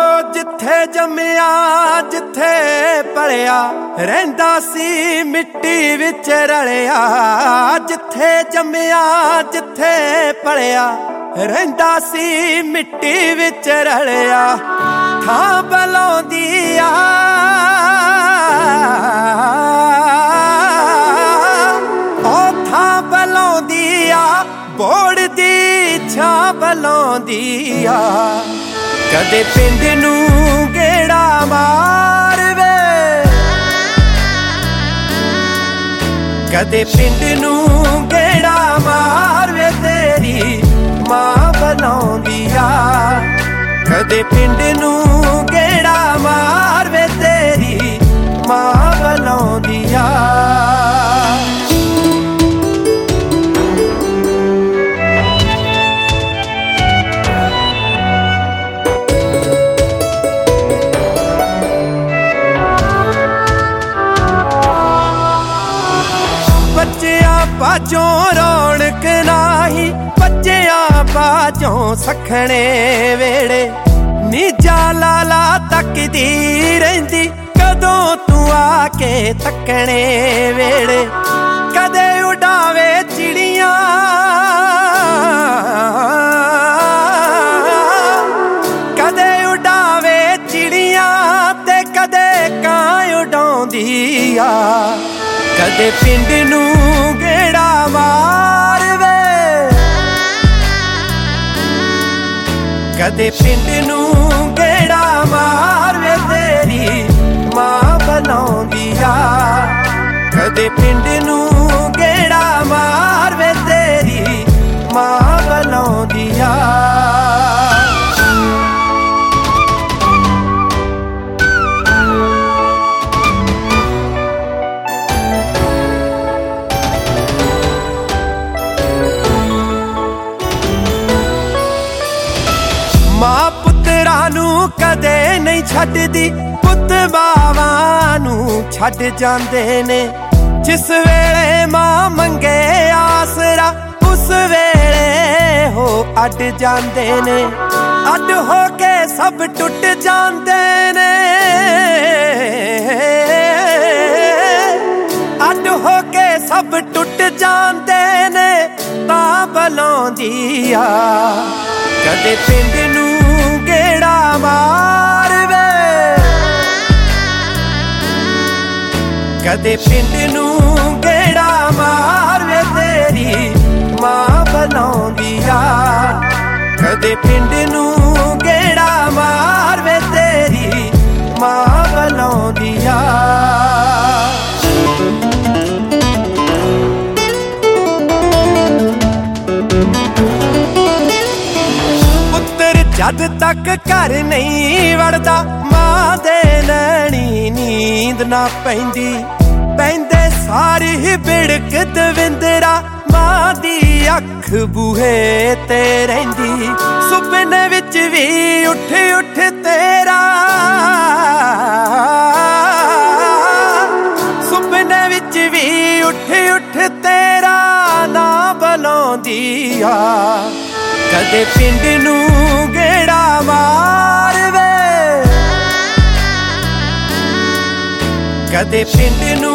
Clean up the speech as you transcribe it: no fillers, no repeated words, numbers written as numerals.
ਜਿੱਥੇ ਜੰਮਿਆ ਜਿੱਥੇ ਪਲਿਆ ਰਹਿੰਦਾ ਸੀ ਮਿੱਟੀ ਵਿੱਚ ਰਲਿਆ। ਜਿੱਥੇ ਜੰਮਿਆ ਜਿੱਥੇ ਪਲਿਆ ਰਹਿੰਦਾ ਸੀ ਮਿੱਟੀ ਵਿੱਚ ਰਲਿਆ। ਥਾਂ ਬਲਾਉਂਦੀ ਆ ਉਹ ਥਾਂ ਬਲਾਉਂਦੀ ਆ ਬੋੜ ਦੀ ਛਾਂ ਬਲਾਉਂਦੀ ਆ। ਕਦੇ ਪਿੰਡ ਨੂੰ ਗੇੜਾ ਮਾਰ ਵੇ ਕਦੇ ਪਿੰਡ ਨੂੰ ਗੇੜਾ ਮਾਰ ਵੇ ਤੇਰੀ ਮਾਂ ਬਲਾਉਂਦੀ ਆ। ਕਦੇ ਪਿੰਡ ਨੂੰ ਗੇੜਾ ਮਾਰ ਵੇ ਤੇਰੀ ਮਾਂ ਬਲਾਉਂਦੀ ਆ। ਬੱਚਿਆਂ ਬਾਝੋਂ ਰੌਣਕ ਨਾਹੀਂ ਬੱਚਿਆਂ ਬਾਝੋਂ ਸਖਣੇ ਵੇੜੇ। ਨੀਜਾ ਲਾਲਾ ਤੱਕਦੀ ਰਹਿੰਦੀ ਕਦੋਂ ਤੂੰ ਆ ਕੇ ਤੱਕਣੇ ਵੇੜੇ। ਕਦੇ ਉਡਾਵੇ ਚਿੜੀਆਂ ਕਦੇ ਉਡਾਵੇ ਚਿੜੀਆਂ ਤੇ ਕਦੇ ਕਾਂ ਉਡਾਉਂਦੀ ਆ। ਕਦੇ ਪਿੰਡ ਨੂੰ ਗੇੜਾ ਮਾਰ ਵੇ ਕਦੇ ਪਿੰਡ ਨੂੰ ਗੇੜਾ ਮਾਰ ਵੇ ਤੇਰੀ ਮਾਂ ਬਲਾਉਂਦੀ ਆ। ਕਦੇ ਪਿੰਡ ਨੂੰ ਗੇੜਾ ਮਾਰ ਵੇ ਤੇਰੀ ਮਾਂ ਬਲਾਉਂਦੀ ਆ। ਮਾਂ ਪੁੱਤਰਾਂ ਨੂੰ ਕਦੇ ਨਹੀਂ ਛੱਡਦੀ ਪੁੱਤ ਮਾਵਾਂ ਨੂੰ ਛੱਡ ਜਾਂਦੇ ਨੇ। ਜਿਸ ਵੇਲੇ ਮਾਂ ਮੰਗੇ ਆਸਰਾ ਉਸ ਵੇਲੇ ਹੋ ਅੱਡ ਜਾਂਦੇ ਨੇ। ਅੱਡ ਹੋ ਕੇ ਸਭ ਟੁੱਟ ਜਾਂਦੇ ਨੇ ਅੱਡ ਹੋ ਕੇ ਸਭ ਟੁੱਟ ਜਾਂਦੇ ਨੇ ਤਾਂ ਬਲਾਉਂਦੀ ਆ। ਕਦੇ ਪਿੰਡ ਨੂੰ ਗੇੜਾ ਮਾਰ ਵੇ ਕਦੇ ਪਿੰਡ ਨੂੰ ਗੇੜਾ ਮਾਰ ਵੇ ਤੇਰੀ ਮਾਂ ਬਲਾਉਂਦੀ ਆ। ਕਦੇ ਪਿੰਡ ਨੂੰ ਗੇੜਾ ਮਾਰ ਵੇ ਤੇਰੀ ਮਾਂ ਬਲਾਉਂਦੀ ਆ। ਜਦ ਤੱਕ ਘਰ ਨਹੀਂ ਵੜਦਾ ਮਾਂ ਦੇ ਨੈਣੀ ਨੀਂਦ ਨਾ ਪੈਂਦੀ। ਪੈਂਦੇ ਸਾਰੀ ਹੀ ਬਿੜਕ ਦਵਿੰਦਰਾ ਮਾਂ ਦੀ ਅੱਖ ਬੂਹੇ ਤੇ ਰਹਿੰਦੀ। ਸੁਪਨੇ ਵਿੱਚ ਵੀ ਉੱਠ ਉੱਠ ਤੇਰਾ ਸੁਪਨੇ ਵਿੱਚ ਵੀ ਉੱਠ ਉੱਠ ਤੇਰਾ ਨਾਂ ਬਲਾਉਂਦੀ ਆ। ਕਦੇ ਪਿੰਡ ਨੂੰ ਗੇੜਾ ਮਾਰ ਵੇ ਕਦੇ ਪਿੰਡ ਨੂੰ